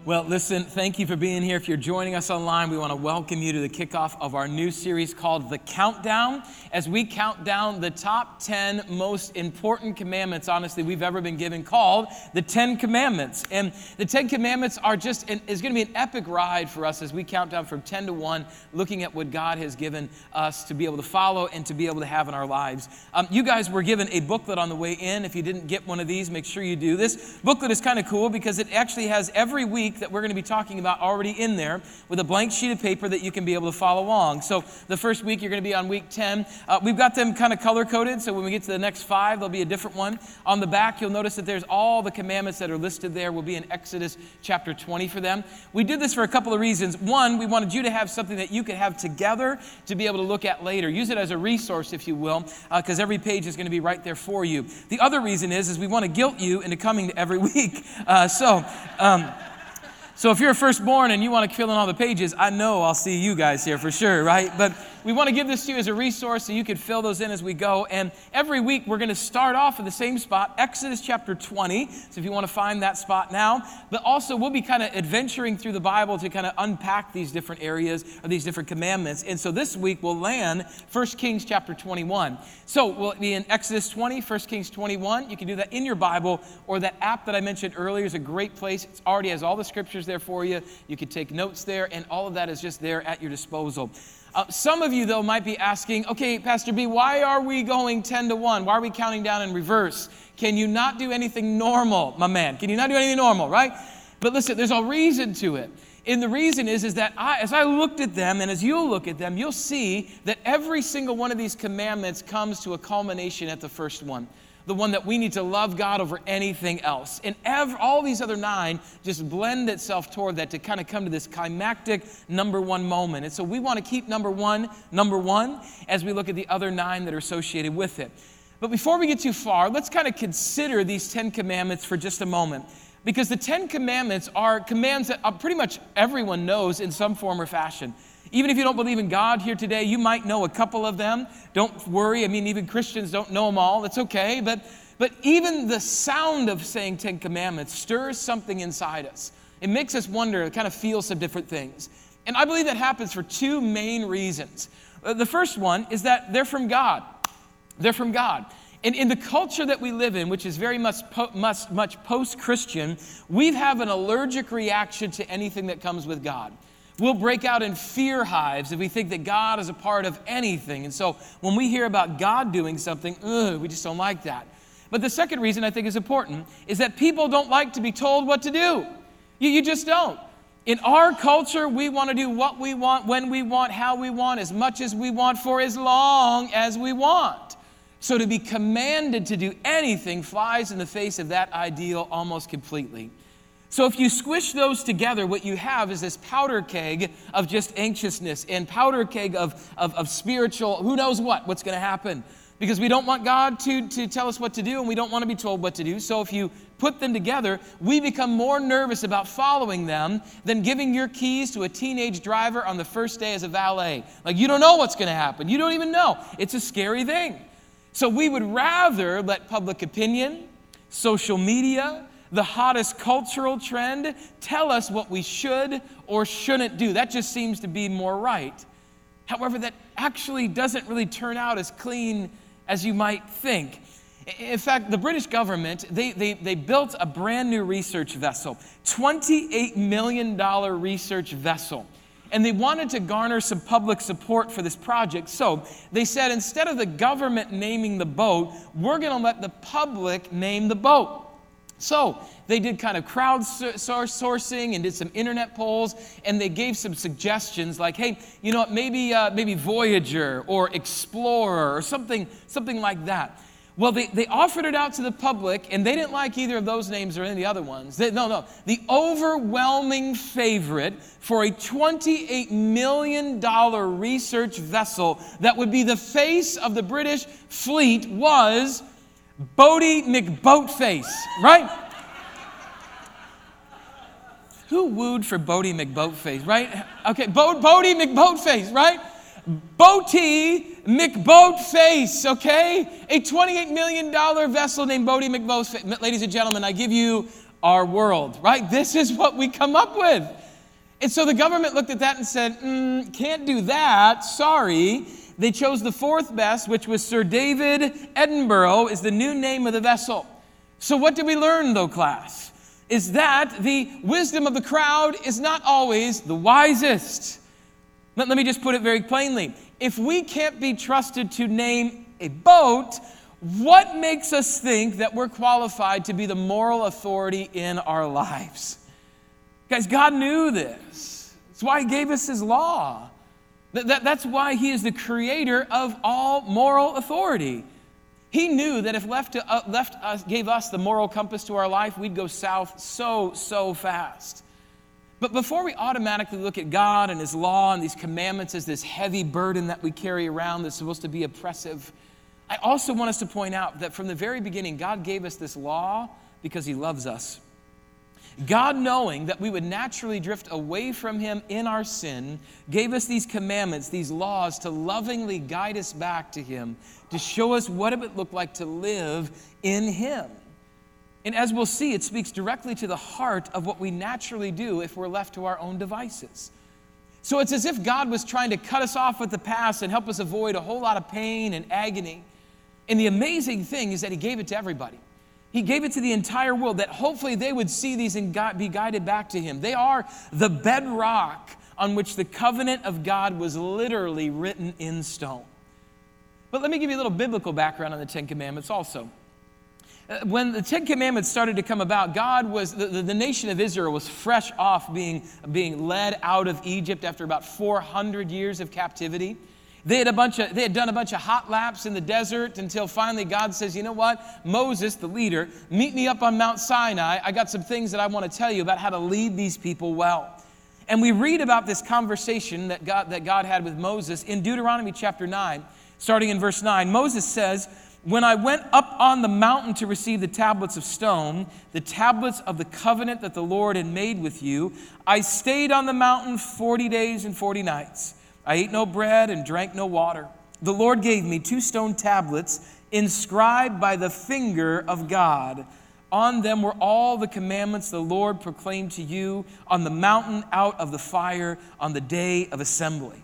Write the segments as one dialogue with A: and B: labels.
A: Well, listen, thank you for being here. If you're joining us online, we want to welcome you to the kickoff of our new series called The Countdown, as we count down the top 10 most important commandments, honestly, we've ever been given, called the 10 Commandments. And the 10 Commandments is going to be an epic ride for us as we count down from 10 to 1, looking at what God has given us to be able to follow and to be able to have in our lives. You guys were given a booklet on the way in. If you didn't get one of these, make sure you do. This booklet is kind of cool because it actually has every week that we're going to be talking about already in there with a blank sheet of paper that you can be able to follow along. So the first week, you're going to be on week 10. We've got them kind of color-coded, so when we get to the next 5, there'll be a different one. On the back, you'll notice that there's all the commandments that are listed there. Will be in Exodus chapter 20 for them. We did this for a couple of reasons. One, we wanted you to have something that you could have together to be able to look at later. Use it as a resource, if you will, because every page is going to be right there for you. The other reason is we want to guilt you into coming to every week. So if you're a firstborn and you want to fill in all the pages, I know I'll see you guys here for sure, right? But we want to give this to you as a resource so you can fill those in as we go. And every week we're going to start off in the same spot, Exodus chapter 20. So if you want to find that spot now. But also we'll be kind of adventuring through the Bible to kind of unpack these different areas or these different commandments. And so this week we'll land 1 Kings chapter 21. So we'll be in Exodus 20, 1 Kings 21. You can do that in your Bible, or that app that I mentioned earlier is a great place. It already has all the scriptures there for you. You can take notes there, and all of that is just there at your disposal. Some of you, though, might be asking, okay, Pastor B, why are we going 10 to 1? Why are we counting down in reverse? Can you not do anything normal, my man? Can you not do anything normal, right? But listen, there's a reason to it. And the reason is that as I looked at them, and as you'll look at them, you'll see that every single one of these commandments comes to a culmination at the first one. The one that we need to love God over anything else. And all these other 9 just blend itself toward that to kind of come to this climactic number 1 moment. And so we want to keep number one, as we look at the other 9 that are associated with it. But before we get too far, let's kind of consider these 10 commandments for just a moment. Because the 10 commandments are commands that pretty much everyone knows in some form or fashion. Even if you don't believe in God here today, you might know a couple of them. Don't worry. I mean, even Christians don't know them all. That's okay. But even the sound of saying 10 commandments stirs something inside us. It makes us wonder, kind of feel some different things. And I believe that happens for 2 main reasons. The first one is that they're from God. They're from God. And in the culture that we live in, which is very much post-Christian, we have an allergic reaction to anything that comes with God. We'll break out in fear hives if we think that God is a part of anything. And so when we hear about God doing something, we just don't like that. But the second reason I think is important is that people don't like to be told what to do. You just don't. In our culture, we want to do what we want, when we want, how we want, as much as we want, for as long as we want. So to be commanded to do anything flies in the face of that ideal almost completely. So if you squish those together, what you have is this powder keg of just anxiousness and powder keg of spiritual, who knows what's going to happen. Because we don't want God to tell us what to do, and we don't want to be told what to do. So if you put them together, we become more nervous about following them than giving your keys to a teenage driver on the first day as a valet. Like, you don't know what's going to happen. You don't even know. It's a scary thing. So we would rather let public opinion, social media, the hottest cultural trend tell us what we should or shouldn't do. That just seems to be more right. However, that actually doesn't really turn out as clean as you might think. In fact, the British government, they built a brand new research vessel, $28 million research vessel. And they wanted to garner some public support for this project. So they said, instead of the government naming the boat, we're going to let the public name the boat. So they did kind of crowdsourcing and did some internet polls, and they gave some suggestions like, hey, you know what, maybe Voyager or Explorer or something like that. Well, they offered it out to the public, and they didn't like either of those names or any of the other ones. No. The overwhelming favorite for a $28 million research vessel that would be the face of the British fleet was Boaty McBoatface, right? Who wooed for Boaty McBoatface, right? Okay, Boaty McBoatface, right? Boaty McBoatface, okay? A $28 million vessel named Boaty McBoatface. Ladies and gentlemen, I give you our world, right? This is what we come up with. And so the government looked at that and said, can't do that, sorry. They chose the fourth best, which was Sir David Edinburgh, is the new name of the vessel. So what did we learn, though, class? Is that the wisdom of the crowd is not always the wisest. Let me just put it very plainly. If we can't be trusted to name a boat, what makes us think that we're qualified to be the moral authority in our lives? Guys, God knew this. That's why He gave us His law. That's why He is the creator of all moral authority. He knew that if gave us the moral compass to our life, we'd go south so fast. But before we automatically look at God and His law and these commandments as this heavy burden that we carry around that's supposed to be oppressive, I also want us to point out that from the very beginning, God gave us this law because He loves us. God, knowing that we would naturally drift away from Him in our sin, gave us these commandments, these laws, to lovingly guide us back to Him, to show us what it would look like to live in Him. And as we'll see, it speaks directly to the heart of what we naturally do if we're left to our own devices. So it's as if God was trying to cut us off with the past and help us avoid a whole lot of pain and agony. And the amazing thing is that He gave it to everybody. He gave it to the entire world, that hopefully they would see these and be guided back to Him. They are the bedrock on which the covenant of God was literally written in stone. But let me give you a little biblical background on the Ten Commandments also. When the Ten Commandments started to come about, God was, the nation of Israel was fresh off being led out of Egypt after about 400 years of captivity. They had done a bunch of hot laps in the desert until finally God says, you know what? Moses, the leader, meet me up on Mount Sinai. I got some things that I want to tell you about how to lead these people well. And we read about this conversation that God had with Moses in Deuteronomy chapter 9, starting in verse 9. Moses says, when I went up on the mountain to receive the tablets of stone, the tablets of the covenant that the Lord had made with you, I stayed on the mountain 40 days and 40 nights. I ate no bread and drank no water. The Lord gave me 2 stone tablets inscribed by the finger of God. On them were all the commandments the Lord proclaimed to you on the mountain out of the fire on the day of assembly.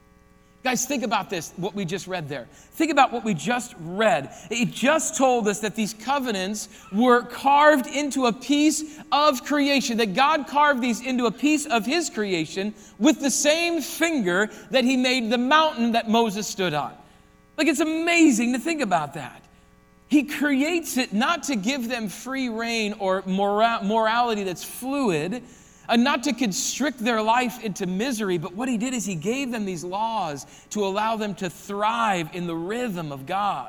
A: Guys, think about this, what we just read there. Think about what we just read. It just told us that these covenants were carved into a piece of creation, that God carved these into a piece of His creation with the same finger that He made the mountain that Moses stood on. Like, it's amazing to think about that. He creates it not to give them free reign or morality that's fluid, and not to constrict their life into misery, but what He did is He gave them these laws to allow them to thrive in the rhythm of God.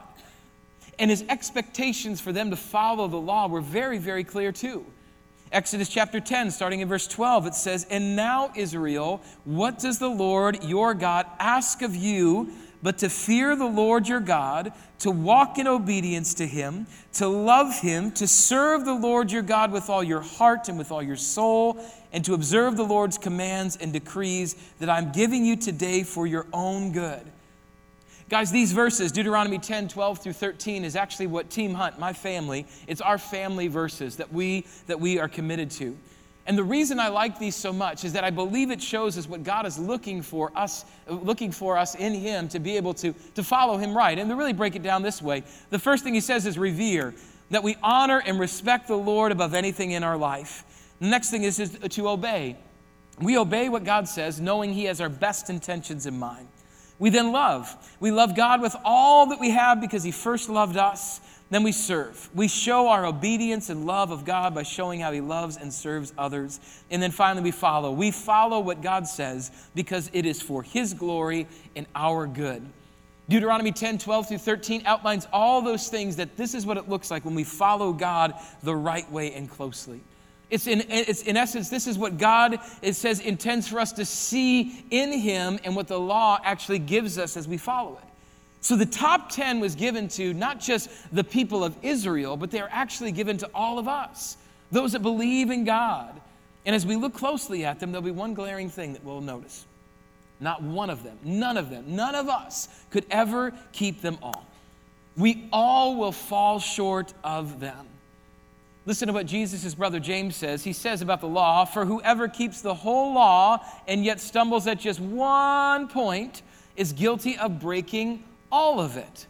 A: And His expectations for them to follow the law were very, very clear too. Exodus chapter 10, starting in verse 12, it says, and now, Israel, what does the Lord your God ask of you but to fear the Lord your God, to walk in obedience to Him, to love Him, to serve the Lord your God with all your heart and with all your soul, and to observe the Lord's commands and decrees that I'm giving you today for your own good. Guys, these verses, Deuteronomy 10, 12 through 13, is actually what Team Hunt, my family, it's our family verses that we are committed to. And the reason I like these so much is that I believe it shows us what God is looking for us in Him to be able to follow Him right. And to really break it down this way, the first thing He says is revere, that we honor and respect the Lord above anything in our life. The next thing is to obey. We obey what God says, knowing He has our best intentions in mind. We then love. We love God with all that we have because He first loved us. Then we serve. We show our obedience and love of God by showing how He loves and serves others. And then finally we follow. We follow what God says because it is for His glory and our good. Deuteronomy 10, 12 through 13 outlines all those things, that this is what it looks like when we follow God the right way and closely. It's in essence, this is what God, it says, intends for us to see in Him and what the law actually gives us as we follow it. So the top 10 was given to not just the people of Israel, but they are actually given to all of us, those that believe in God. And as we look closely at them, there'll be one glaring thing that we'll notice. Not one of them, none of us could ever keep them all. We all will fall short of them. Listen to what Jesus' brother James says. He says about the law, "For whoever keeps the whole law and yet stumbles at just one point is guilty of breaking all of it."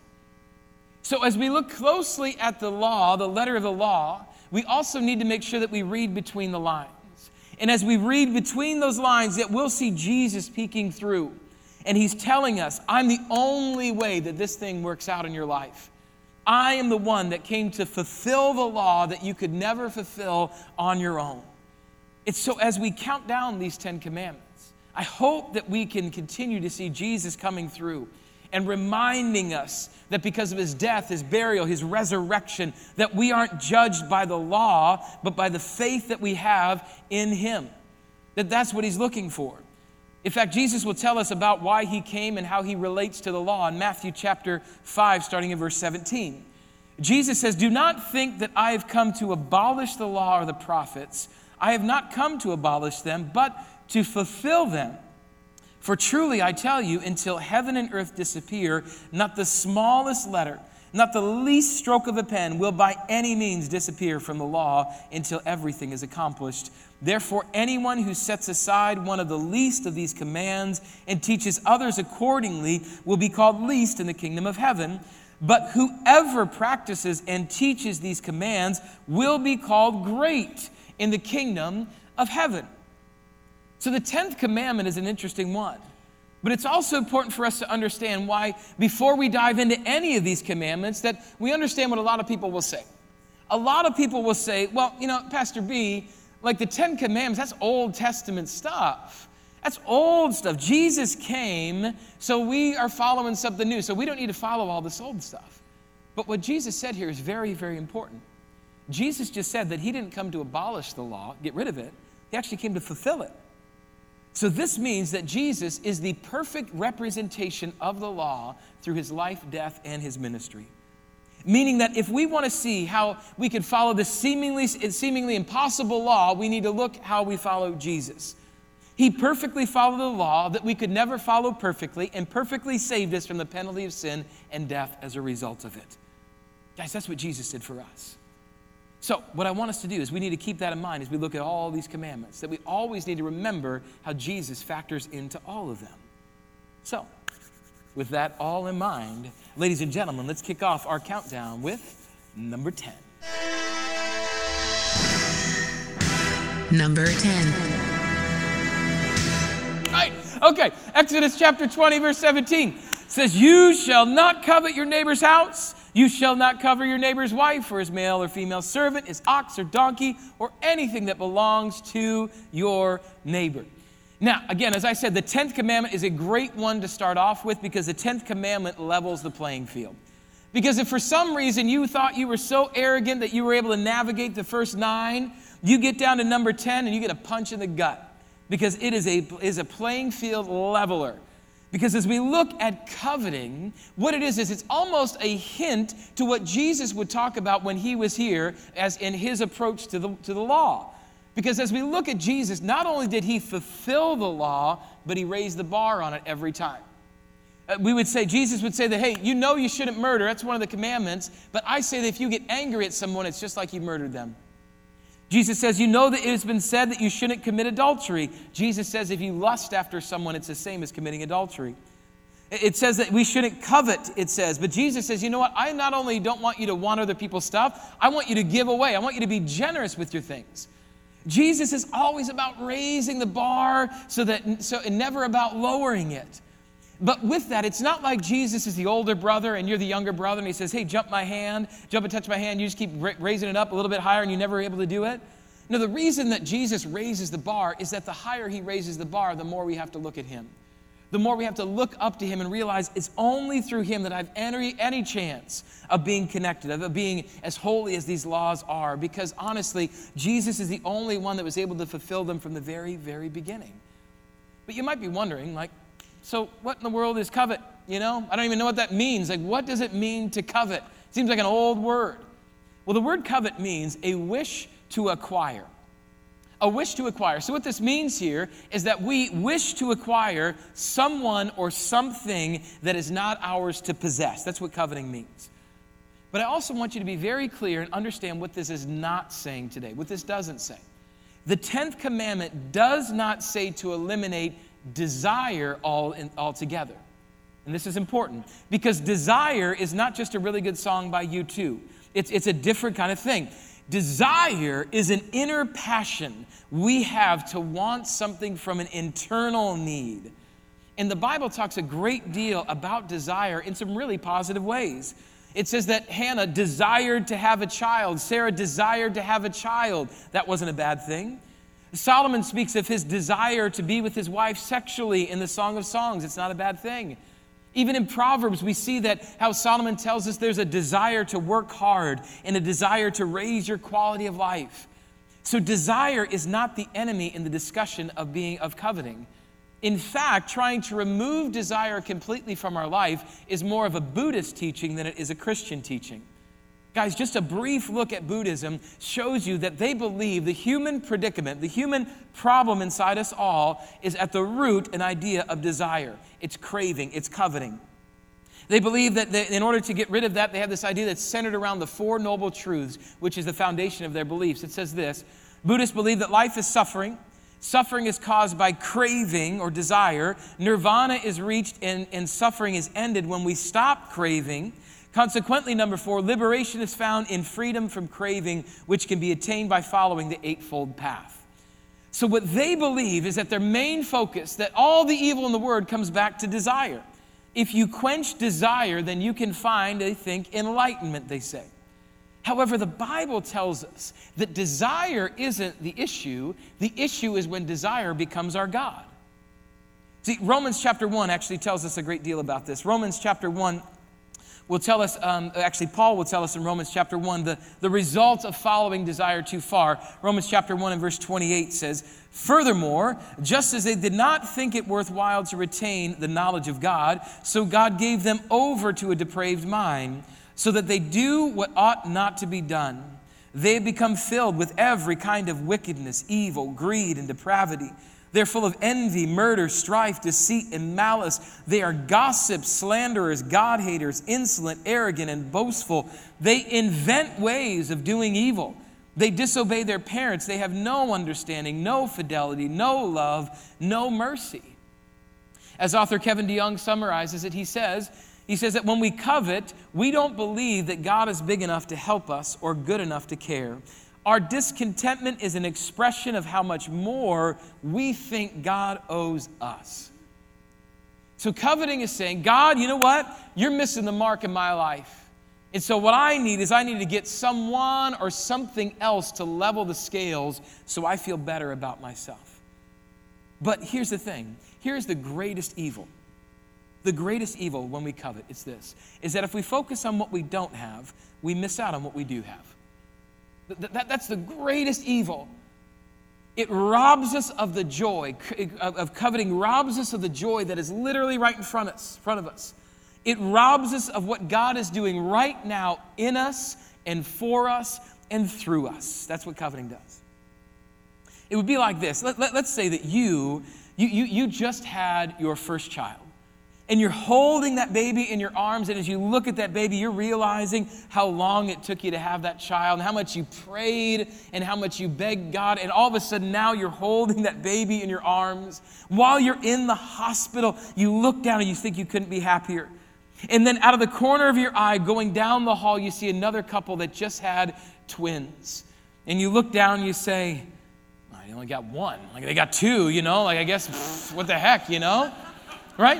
A: So as we look closely at the law, the letter of the law, we also need to make sure that we read between the lines. And as we read between those lines, that we'll see Jesus peeking through. And he's telling us, I'm the only way that this thing works out in your life. I am the one that came to fulfill the law that you could never fulfill on your own. It's so as we count down these 10 commandments, I hope that we can continue to see Jesus coming through and reminding us that because of his death, his burial, his resurrection, that we aren't judged by the law, but by the faith that we have in him. That's what he's looking for. In fact, Jesus will tell us about why he came and how he relates to the law in Matthew chapter 5, starting in verse 17. Jesus says, "Do not think that I have come to abolish the law or the prophets. I have not come to abolish them, but to fulfill them. For truly I tell you, until heaven and earth disappear, not the smallest letter, not the least stroke of a pen will by any means disappear from the law until everything is accomplished. Therefore, anyone who sets aside one of the least of these commands and teaches others accordingly will be called least in the kingdom of heaven. But whoever practices and teaches these commands will be called great in the kingdom of heaven." So the 10th commandment is an interesting one. But it's also important for us to understand why, before we dive into any of these commandments, that we understand what a lot of people will say. A lot of people will say, well, Pastor B, like the 10 commandments, that's Old Testament stuff. That's old stuff. Jesus came, so we are following something new. So we don't need to follow all this old stuff. But what Jesus said here is very, very important. Jesus just said that he didn't come to abolish the law, get rid of it. He actually came to fulfill it. So this means that Jesus is the perfect representation of the law through his life, death, and his ministry. Meaning that if we want to see how we can follow this seemingly impossible law, we need to look how we follow Jesus. He perfectly followed the law that we could never follow perfectly, and perfectly saved us from the penalty of sin and death as a result of it. Guys, that's what Jesus did for us. So what I want us to do is we need to keep that in mind as we look at all these commandments, that we always need to remember how Jesus factors into all of them. So with that all in mind, ladies and gentlemen, let's kick off our countdown with number 10.
B: Number 10.
A: Right. Okay. Exodus chapter 20, verse 17 says, "You shall not covet your neighbor's house. You shall not covet your neighbor's wife or his male or female servant, his ox or donkey, or anything that belongs to your neighbor." Now, again, as I said, the 10th commandment is a great one to start off with because the 10th commandment levels the playing field. Because if for some reason you thought you were so arrogant that you were able to navigate the first 9, you get down to number 10 and you get a punch in the gut because it is a playing field leveler. Because as we look at coveting, what it is it's almost a hint to what Jesus would talk about when he was here as in his approach to the law. Because as we look at Jesus, not only did he fulfill the law, but he raised the bar on it every time. Jesus would say that, hey, you shouldn't murder. That's one of the commandments. But I say that if you get angry at someone, it's just like you murdered them. Jesus says, you know that it has been said that you shouldn't commit adultery. Jesus says if you lust after someone, it's the same as committing adultery. It says that we shouldn't covet, it says. But Jesus says, you know what? I not only don't want you to want other people's stuff, I want you to give away. I want you to be generous with your things. Jesus is always about raising the bar and never about lowering it. But with that, it's not like Jesus is the older brother and you're the younger brother and he says, hey, jump and touch my hand. You just keep raising it up a little bit higher and you're never able to do it. No, the reason that Jesus raises the bar is that the higher he raises the bar, the more we have to look at him. The more we have to look up to him and realize it's only through him that I've any chance of being connected, of being as holy as these laws are. Because honestly, Jesus is the only one that was able to fulfill them from the very, very beginning. But you might be wondering, so what in the world is covet? I don't even know what that means. What does it mean to covet? Seems like an old word. Well, the word covet means a wish to acquire. A wish to acquire. So what this means here is that we wish to acquire someone or something that is not ours to possess. That's what coveting means. But I also want you to be very clear and understand what this is not saying today, what this doesn't say. The 10th commandment does not say to eliminate desire altogether. And this is important because desire is not just a really good song by U2. It's a different kind of thing. Desire is an inner passion we have to want something from an internal need. And the Bible talks a great deal about desire in some really positive ways. It says that Hannah desired to have a child. Sarah desired to have a child. That wasn't a bad thing. Solomon speaks of his desire to be with his wife sexually in the Song of Songs. It's not a bad thing. Even in Proverbs, we see that how Solomon tells us there's a desire to work hard and a desire to raise your quality of life. So desire is not the enemy in the discussion of coveting. In fact, trying to remove desire completely from our life is more of a Buddhist teaching than it is a Christian teaching. Guys, just a brief look at Buddhism shows you that they believe the human predicament, the human problem inside us all is at the root an idea of desire. It's craving, it's coveting. They believe that in order to get rid of that, they have this idea that's centered around the Four Noble Truths, which is the foundation of their beliefs. It says this: Buddhists believe that life is suffering. Suffering is caused by craving or desire. Nirvana is reached and suffering is ended when we stop craving. Consequently, number 4, liberation is found in freedom from craving, which can be attained by following the Eightfold Path. So what they believe is that their main focus, that all the evil in the world comes back to desire. If you quench desire, then you can find, they think, enlightenment, they say. However, the Bible tells us that desire isn't the issue. The issue is when desire becomes our God. See, Romans chapter 1 actually tells us a great deal about this. Romans chapter 1 will tell us, Paul will tell us in Romans chapter 1, the result of following desire too far. Romans chapter 1 and verse 28 says, "Furthermore, just as they did not think it worthwhile to retain the knowledge of God, so God gave them over to a depraved mind, so that they do what ought not to be done. They have become filled with every kind of wickedness, evil, greed, and depravity. They're full of envy, murder, strife, deceit, and malice. They are gossips, slanderers, God-haters, insolent, arrogant, and boastful. They invent ways of doing evil. They disobey their parents. They have no understanding, no fidelity, no love, no mercy." As author Kevin DeYoung summarizes it, he says that when we covet, we don't believe that God is big enough to help us or good enough to care. Our discontentment is an expression of how much more we think God owes us. So coveting is saying, God, you know what? You're missing the mark in my life. And so what I need to get someone or something else to level the scales so I feel better about myself. But here's the thing. Here's the greatest evil. The greatest evil when we covet is this, is that if we focus on what we don't have, we miss out on what we do have. That's the greatest evil. It robs us of the joy of coveting, robs us of the joy that is literally right in front of us. It robs us of what God is doing right now in us and for us and through us. That's what coveting does. It would be like this. Let's say that you just had your first child. And you're holding that baby in your arms, and as you look at that baby, you're realizing how long it took you to have that child, and how much you prayed, and how much you begged God, and all of a sudden now you're holding that baby in your arms. While you're in the hospital, you look down and you think you couldn't be happier. And then out of the corner of your eye, going down the hall, you see another couple that just had twins. And you look down and you say, oh, they only got one. Like they got two, I guess, what the heck, right?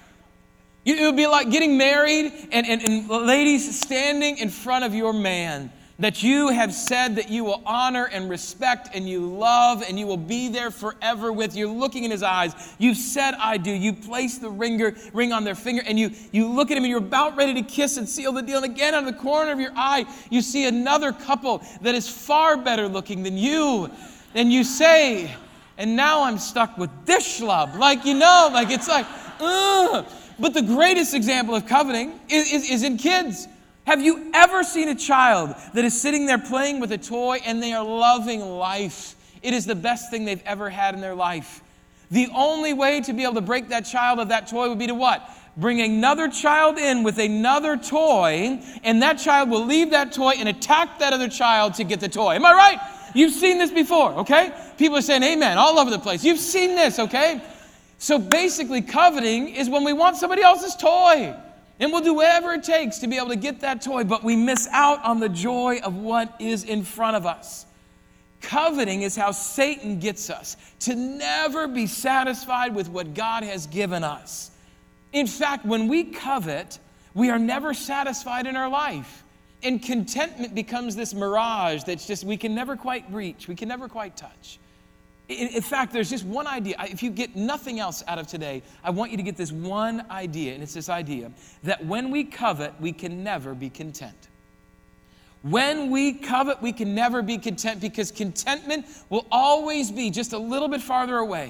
A: It would be like getting married and ladies standing in front of your man that you have said that you will honor and respect and you love and you will be there forever with. You're looking in his eyes. You've said, I do. You place the ring on their finger and you look at him and you're about ready to kiss and seal the deal. And again, out of the corner of your eye, you see another couple that is far better looking than you. And you say, and now I'm stuck with this schlub. It's like, ugh. But the greatest example of coveting is in kids. Have you ever seen a child that is sitting there playing with a toy and they are loving life? It is the best thing they've ever had in their life. The only way to be able to break that child of that toy would be to what? bring another child in with another toy, and that child will leave that toy and attack that other child to get the toy. Am I right? You've seen this before, okay? People are saying amen all over the place. You've seen this, okay? So basically, coveting is when we want somebody else's toy. And we'll do whatever it takes to be able to get that toy, but we miss out on the joy of what is in front of us. Coveting is how Satan gets us to never be satisfied with what God has given us. In fact, when we covet, we are never satisfied in our life. And contentment becomes this mirage that's just, we can never quite reach, we can never quite touch. In fact, there's just one idea. If you get nothing else out of today, I want you to get this one idea, and it's this idea that when we covet, we can never be content. When we covet, we can never be content because contentment will always be just a little bit farther away.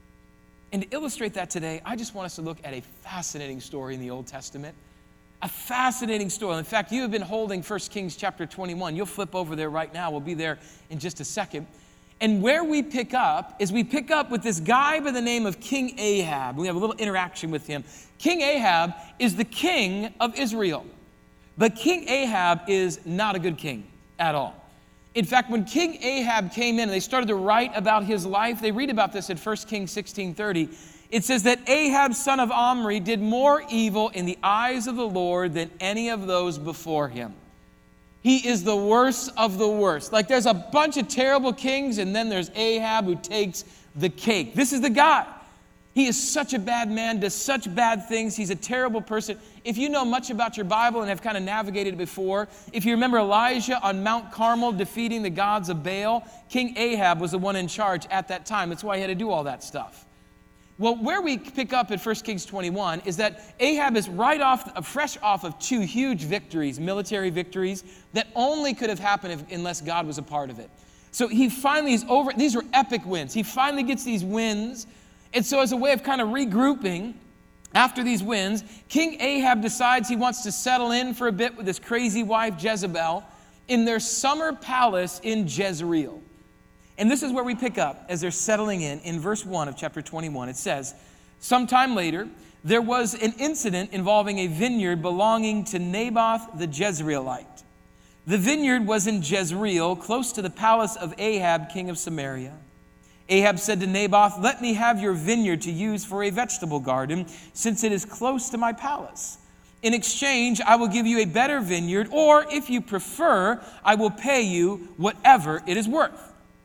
A: And to illustrate that today, I just want us to look at a fascinating story in the Old Testament. A fascinating story. In fact, you have been holding 1 Kings chapter 21. You'll flip over there right now. We'll be there in just a second. And where we pick up is we pick up with this guy by the name of King Ahab. We have a little interaction with him. King Ahab is the king of Israel. But King Ahab is not a good king at all. In fact, when King Ahab came in and they started to write about his life, they read about this in 1 Kings 16:30. It says that Ahab, son of Omri, did more evil in the eyes of the Lord than any of those before him. He is the worst of the worst. Like there's a bunch of terrible kings, and then there's Ahab who takes the cake. This is the guy. He is such a bad man, does such bad things. He's a terrible person. If you know much about your Bible and have kind of navigated it before, if you remember Elijah on Mount Carmel defeating the gods of Baal, King Ahab was the one in charge at that time. That's why he had to do all that stuff. Well, where we pick up at 1 Kings 21 is that Ahab is fresh off of two huge victories, military victories, that only could have happened unless God was a part of it. So he finally is over. These were epic wins. He finally gets these wins. And so as a way of kind of regrouping after these wins, King Ahab decides he wants to settle in for a bit with his crazy wife Jezebel in their summer palace in Jezreel. And this is where we pick up as they're settling in verse 1 of chapter 21. It says, sometime later, there was an incident involving a vineyard belonging to Naboth the Jezreelite. The vineyard was in Jezreel, close to the palace of Ahab, king of Samaria. Ahab said to Naboth, let me have your vineyard to use for a vegetable garden, since it is close to my palace. In exchange, I will give you a better vineyard, or if you prefer, I will pay you whatever it is worth.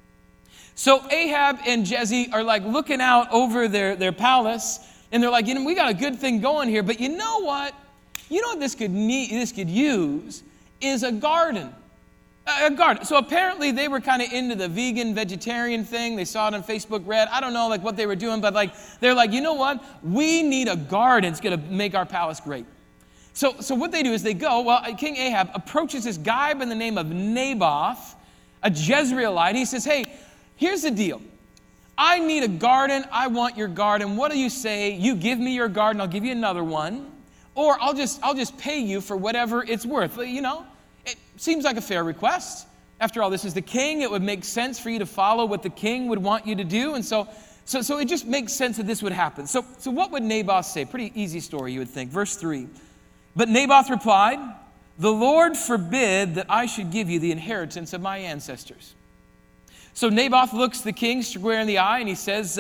A: So Ahab and Jeze are like looking out over their palace, and they're like, we got a good thing going here, but you know what? You know what this could use is a garden. A garden. So apparently they were kind of into the vegan, vegetarian thing. They saw it on Facebook Red. I don't know what they were doing, but they're like, you know what? We need a garden. It's going to make our palace great. So what they do is they go, King Ahab approaches this guy by the name of Naboth, a Jezreelite. He says, hey, here's the deal. I need a garden. I want your garden. What do you say? You give me your garden. I'll give you another one. Or I'll just pay you for whatever it's worth. It seems like a fair request. After all, this is the king. It would make sense for you to follow what the king would want you to do. And so it just makes sense that this would happen. So what would Naboth say? Pretty easy story, you would think. Verse 3. But Naboth replied, the Lord forbid that I should give you the inheritance of my ancestors. So Naboth looks the king square in the eye and he says,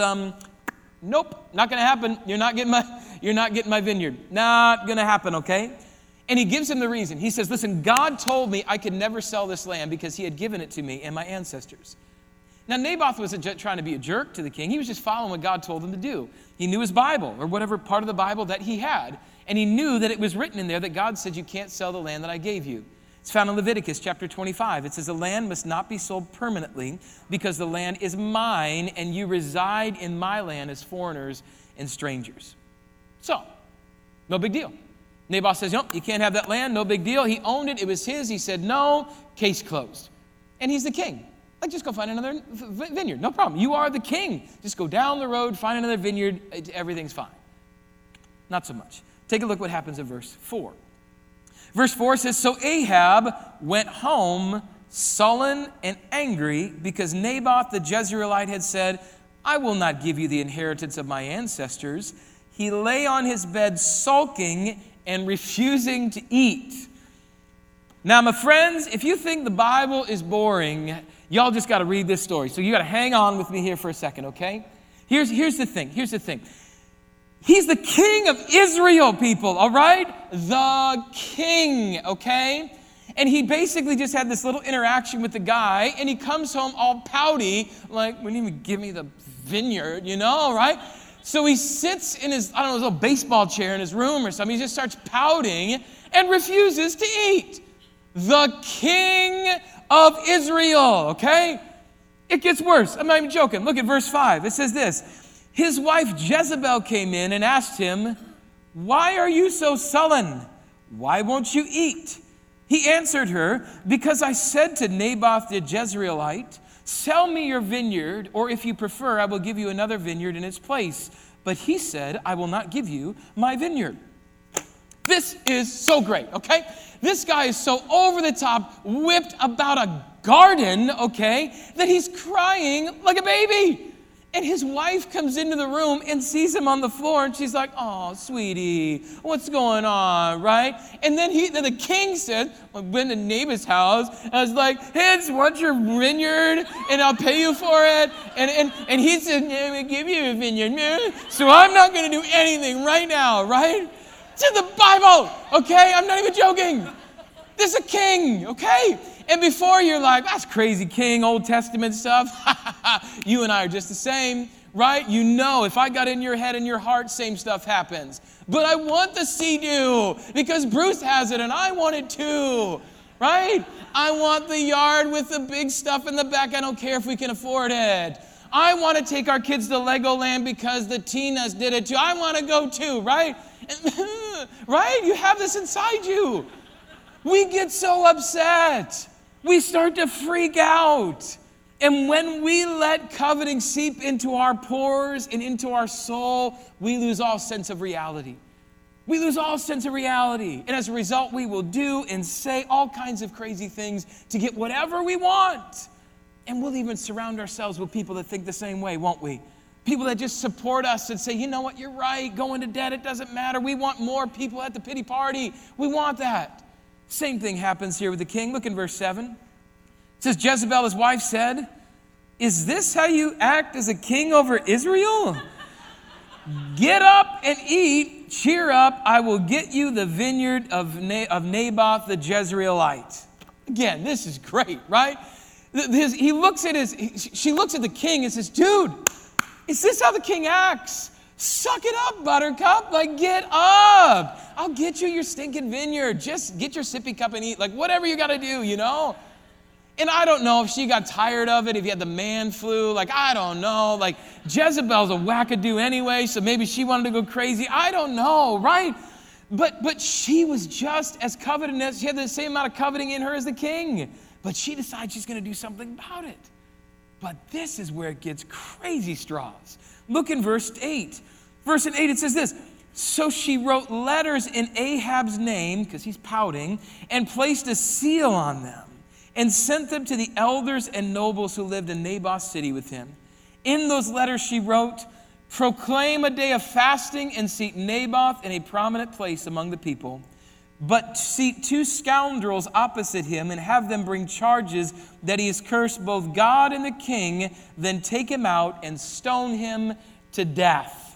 A: nope, not going to happen. You're not getting my vineyard. Not going to happen, okay? And he gives him the reason. He says, listen, God told me I could never sell this land because he had given it to me and my ancestors. Now, Naboth wasn't trying to be a jerk to the king. He was just following what God told him to do. He knew his Bible, or whatever part of the Bible that he had, and he knew that it was written in there that God said, you can't sell the land that I gave you. It's found in Leviticus chapter 25. It says, the land must not be sold permanently because the land is mine and you reside in my land as foreigners and strangers. So, no big deal. Naboth says, you can't have that land, no big deal. He owned it, it was his. He said, no, case closed. And he's the king. Just go find another vineyard, no problem. You are the king. Just go down the road, find another vineyard, everything's fine. Not so much. Take a look what happens in verse 4. Verse 4 says, so Ahab went home sullen and angry because Naboth the Jezreelite had said, I will not give you the inheritance of my ancestors. he lay on his bed sulking and refusing to eat. Now, my friends, if you think the Bible is boring, y'all just got to read this story. So you got to hang on with me here for a second, okay? Here's the thing. He's the king of Israel, people, all right? The king, okay? And he basically just had this little interaction with the guy, and he comes home all pouty, like, wouldn't even give me the vineyard, right? So he sits in his, his little baseball chair in his room or something. He just starts pouting and refuses to eat. The king of Israel, okay? It gets worse. I'm not even joking. Look at verse 5. It says this. His wife Jezebel came in and asked him, "Why are you so sullen? Why won't you eat?" He answered her, "Because I said to Naboth the Jezreelite, 'Sell me your vineyard, or if you prefer, I will give you another vineyard in its place.' But he said, 'I will not give you my vineyard.'" This is so great, okay? This guy is so over the top, whipped about a garden, okay, that he's crying like a baby. And his wife comes into the room and sees him on the floor, and she's like, "Oh, sweetie, what's going on," right? And then the king said, "I went to Naboth's house, and I was like, 'Hey, I just want your vineyard, and I'll pay you for it.' And he said, 'Yeah, we'll give you a vineyard, so I'm not going to do anything right now," right? It's in the Bible, okay? I'm not even joking. This is a king, okay? And before you're like, "That's crazy, king, Old Testament stuff," you and I are just the same, right? You know, if I got in your head and your heart, same stuff happens. But I want the Sea-Doo because Bruce has it and I want it too, right? I want the yard with the big stuff in the back. I don't care if we can afford it. I want to take our kids to Legoland because the Tinas did it too. I want to go too, right? Right? You have this inside you. We get so upset. We start to freak out. And when we let coveting seep into our pores and into our soul, we lose all sense of reality. We lose all sense of reality. And as a result, we will do and say all kinds of crazy things to get whatever we want. And we'll even surround ourselves with people that think the same way, won't we? People that just support us and say, "You know what, you're right. Go into debt, it doesn't matter. We want more people at the pity party. We want that." Same thing happens here with the king. Look in verse 7. It says, Jezebel, his wife, said, "Is this how you act as a king over Israel? Get up and eat. Cheer up. I will get you the vineyard of Naboth the Jezreelite." Again, this is great, right? She looks at the king and says, "Dude, is this how the king acts? Suck it up, buttercup. Like, get up. I'll get you your stinking vineyard. Just get your sippy cup and eat. Like, whatever you got to do, And I don't know if she got tired of it, if you had the man flu. Like, I don't know. Like, Jezebel's a wackadoo anyway, so maybe she wanted to go crazy. I don't know, right? But she was just as covetous. She had the same amount of coveting in her as the king. But she decides she's going to do something about it. But this is where it gets crazy straws. Look in verse 8. Verse 8, it says this. So she wrote letters in Ahab's name, because he's pouting, and placed a seal on them, and sent them to the elders and nobles who lived in Naboth's city with him. In those letters she wrote, "Proclaim a day of fasting and seat Naboth in a prominent place among the people. But seat 2 scoundrels opposite him and have them bring charges that he has cursed both God and the king. Then take him out and stone him to death."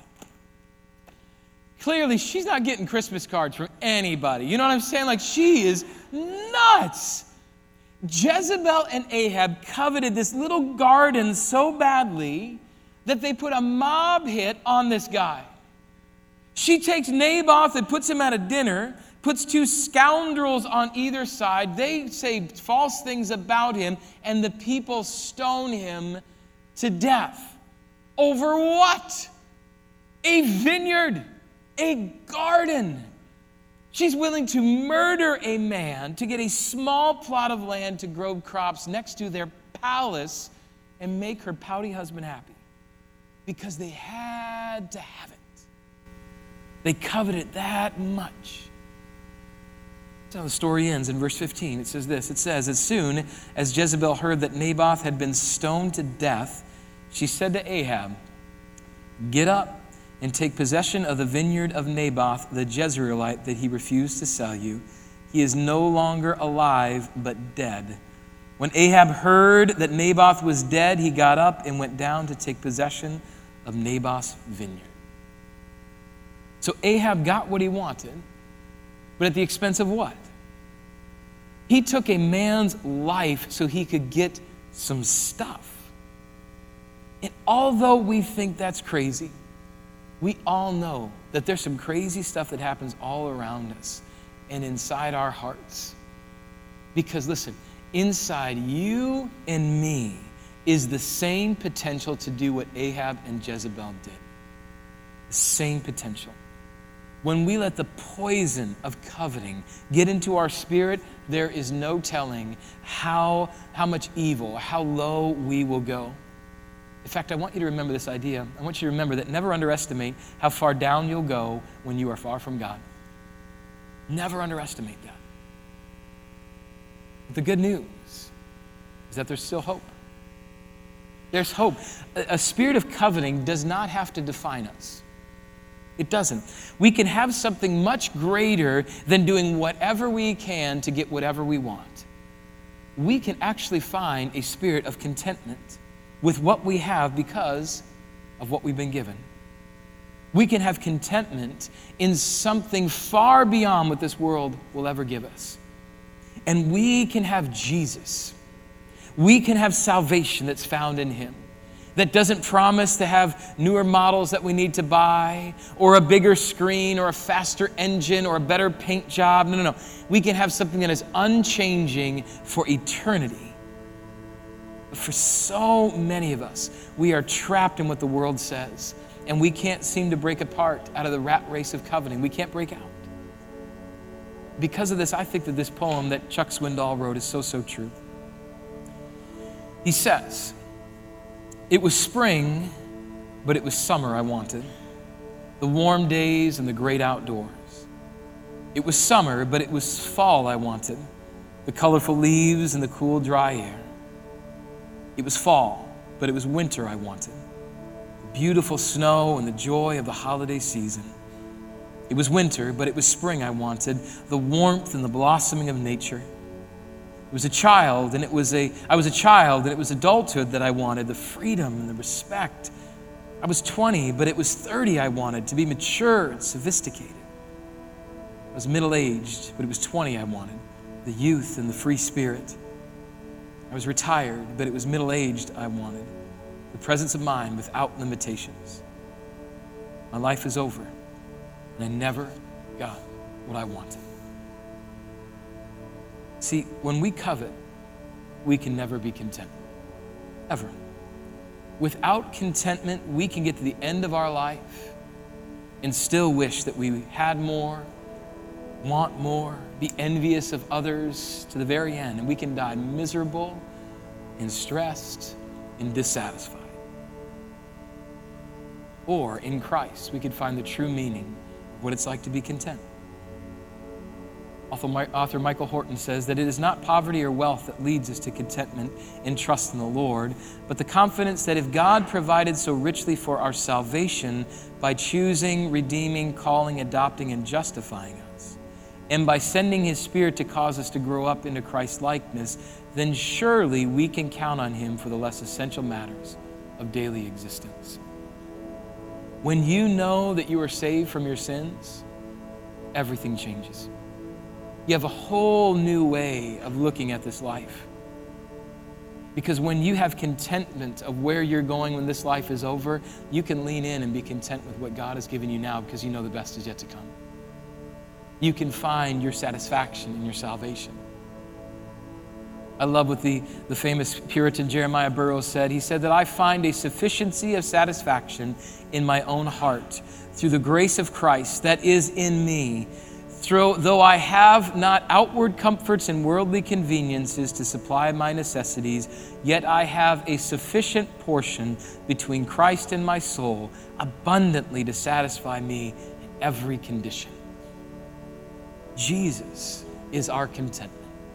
A: Clearly, she's not getting Christmas cards from anybody. You know what I'm saying? Like, she is nuts. Jezebel and Ahab coveted this little garden so badly that they put a mob hit on this guy. She takes Naboth and puts him at a dinner, puts 2 scoundrels on either side. They say false things about him, and the people stone him to death. Over what? A vineyard, a garden. She's willing to murder a man to get a small plot of land to grow crops next to their palace and make her pouty husband happy because they had to have it. They coveted it that much. That's how the story ends in verse 15. It says this. It says, as soon as Jezebel heard that Naboth had been stoned to death, she said to Ahab, "Get up and take possession of the vineyard of Naboth the Jezreelite that he refused to sell you. He is no longer alive, but dead." When Ahab heard that Naboth was dead, he got up and went down to take possession of Naboth's vineyard. So Ahab got what he wanted, but at the expense of what? He took a man's life so he could get some stuff. And although we think that's crazy, we all know that there's some crazy stuff that happens all around us and inside our hearts. Because listen, inside you and me is the same potential to do what Ahab and Jezebel did. The same potential. When we let the poison of coveting get into our spirit, there is no telling how much evil, how low we will go. In fact, I want you to remember this idea. I want you to remember that never underestimate how far down you'll go when you are far from God. Never underestimate that. But the good news is that there's still hope. There's hope. A spirit of coveting does not have to define us. It doesn't. We can have something much greater than doing whatever we can to get whatever we want. We can actually find a spirit of contentment with what we have because of what we've been given. We can have contentment in something far beyond what this world will ever give us. And we can have Jesus. We can have salvation that's found in Him, that doesn't promise to have newer models that we need to buy, or a bigger screen, or a faster engine, or a better paint job. No. We can have something that is unchanging for eternity. But for so many of us, we are trapped in what the world says, and we can't seem to break apart out of the rat race of coveting. We can't break out. Because of this, I think that this poem that Chuck Swindoll wrote is so true. He says, "It was spring, but it was summer I wanted, the warm days and the great outdoors. It was summer, but it was fall I wanted, the colorful leaves and the cool, dry air. It was fall, but it was winter I wanted, the beautiful snow and the joy of the holiday season. It was winter, but it was spring I wanted, the warmth and the blossoming of nature. I was a child, and it was adulthood that I wanted, the freedom and the respect. I was 20, but it was 30 I wanted, to be mature and sophisticated. I was middle-aged, but it was 20 I wanted, the youth and the free spirit. I was retired, but it was middle-aged I wanted, the presence of mind without limitations. My life is over, and I never got what I wanted." See, when we covet, we can never be content. Ever. Without contentment, we can get to the end of our life and still wish that we had more, want more, be envious of others to the very end. And we can die miserable and stressed and dissatisfied. Or in Christ, we could find the true meaning of what it's like to be content. Author Michael Horton says that it is not poverty or wealth that leads us to contentment and trust in the Lord, but the confidence that if God provided so richly for our salvation by choosing, redeeming, calling, adopting, and justifying us, and by sending His Spirit to cause us to grow up into Christ's likeness, then surely we can count on Him for the less essential matters of daily existence. When you know that you are saved from your sins, everything changes. You have a whole new way of looking at this life. Because when you have contentment of where you're going when this life is over, you can lean in and be content with what God has given you now because you know the best is yet to come. You can find your satisfaction in your salvation. I love what the famous Puritan Jeremiah Burroughs said. He said that I find a sufficiency of satisfaction in my own heart through the grace of Christ that is in me. Though I have not outward comforts and worldly conveniences to supply my necessities, yet I have a sufficient portion between Christ and my soul, abundantly to satisfy me in every condition. Jesus is our contentment.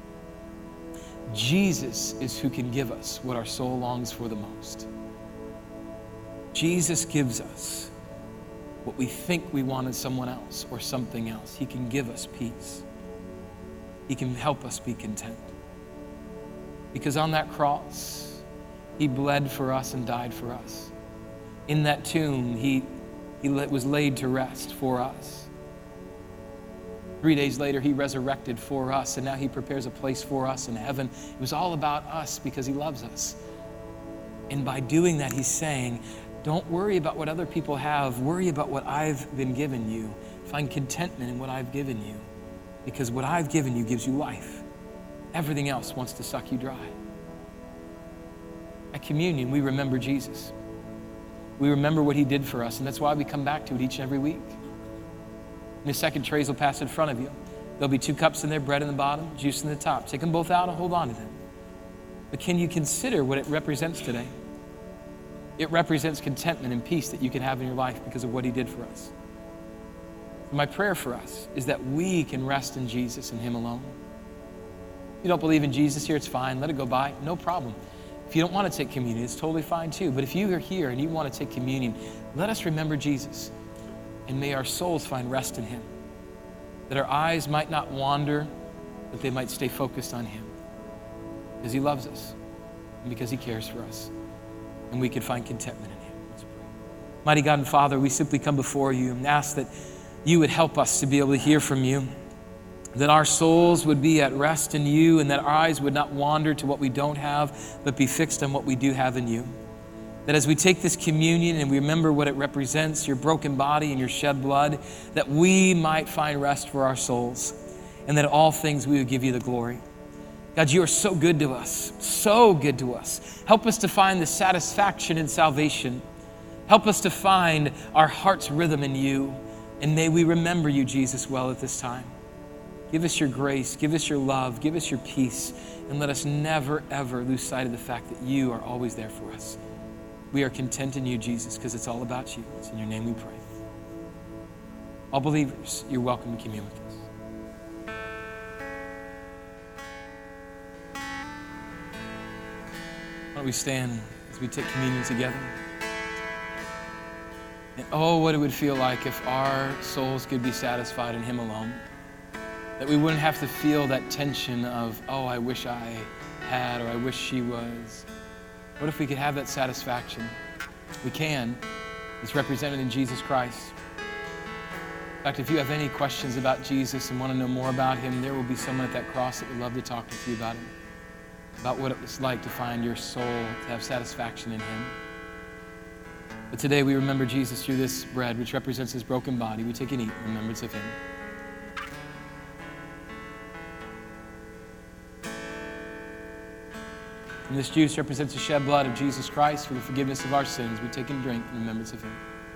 A: Jesus is who can give us what our soul longs for the most. Jesus gives us what we think we want in someone else or something else. He can give us peace. He can help us be content. Because on that cross, he bled for us and died for us. In that tomb, he was laid to rest for us. 3 days later, he resurrected for us, and now he prepares a place for us in heaven. It was all about us because he loves us. And by doing that, he's saying, don't worry about what other people have. Worry about what I've been given you. Find contentment in what I've given you, because what I've given you gives you life. Everything else wants to suck you dry. At communion, we remember Jesus. We remember what he did for us, and that's why we come back to it each and every week. And the second trays will pass in front of you. There'll be 2 cups in there, bread in the bottom, juice in the top. Take them both out and hold on to them. But can you consider what it represents today? It represents contentment and peace that you can have in your life because of what he did for us. My prayer for us is that we can rest in Jesus and him alone. If you don't believe in Jesus here, it's fine. Let it go by. No problem. If you don't want to take communion, it's totally fine too. But if you are here and you want to take communion, let us remember Jesus. And may our souls find rest in him. That our eyes might not wander, but they might stay focused on him. Because he loves us and because he cares for us. And we can find contentment in him. Let's pray. Mighty God and Father, we simply come before you and ask that you would help us to be able to hear from you. That our souls would be at rest in you, and that our eyes would not wander to what we don't have, but be fixed on what we do have in you. That as we take this communion and we remember what it represents, your broken body and your shed blood, that we might find rest for our souls, and that all things we would give you the glory. God, you are so good to us, so good to us. Help us to find the satisfaction in salvation. Help us to find our heart's rhythm in you, and may we remember you, Jesus, well at this time. Give us your grace, give us your love, give us your peace, and let us never, ever lose sight of the fact that you are always there for us. We are content in you, Jesus, because it's all about you. It's in your name we pray. All believers, you're welcome to commune with us. Why don't we stand as we take communion together? And oh, what it would feel like if our souls could be satisfied in him alone. That we wouldn't have to feel that tension of, oh, I wish I had, or I wish she was. What if we could have that satisfaction? We can. It's represented in Jesus Christ. In fact, if you have any questions about Jesus and want to know more about him, there will be someone at that cross that would love to talk with you about him, about what it was like to find your soul, to have satisfaction in him. But today we remember Jesus through this bread, which represents his broken body. We take and eat in remembrance of him. And this juice represents the shed blood of Jesus Christ for the forgiveness of our sins. We take and drink in remembrance of him.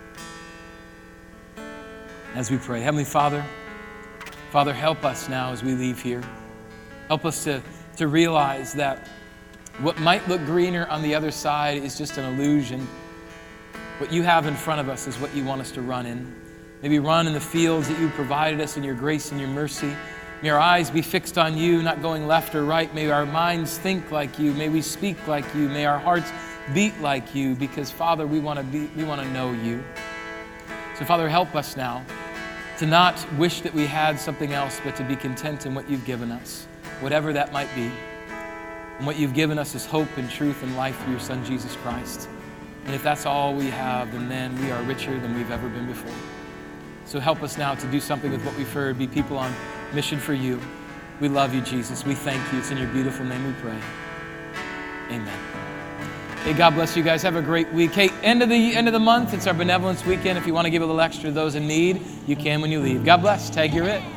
A: As we pray, Heavenly Father, help us now as we leave here. Help us to realize that what might look greener on the other side is just an illusion. What you have in front of us is what you want us to run in. Maybe run in the fields that you provided us in your grace and your mercy. May our eyes be fixed on you, not going left or right. May our minds think like you. May we speak like you. May our hearts beat like you, because, Father, we want to know you. So, Father, help us now to not wish that we had something else, but to be content in what you've given us, whatever that might be. And what you've given us is hope and truth and life through your Son, Jesus Christ. And if that's all we have, then we are richer than we've ever been before. So help us now to do something with what we've heard, be people on mission for you. We love you, Jesus. We thank you. It's in your beautiful name we pray. Amen. Hey, God bless you guys. Have a great week. Hey, end of the month, it's our benevolence weekend. If you want to give a little extra to those in need, you can when you leave. God bless. Tag, you're it.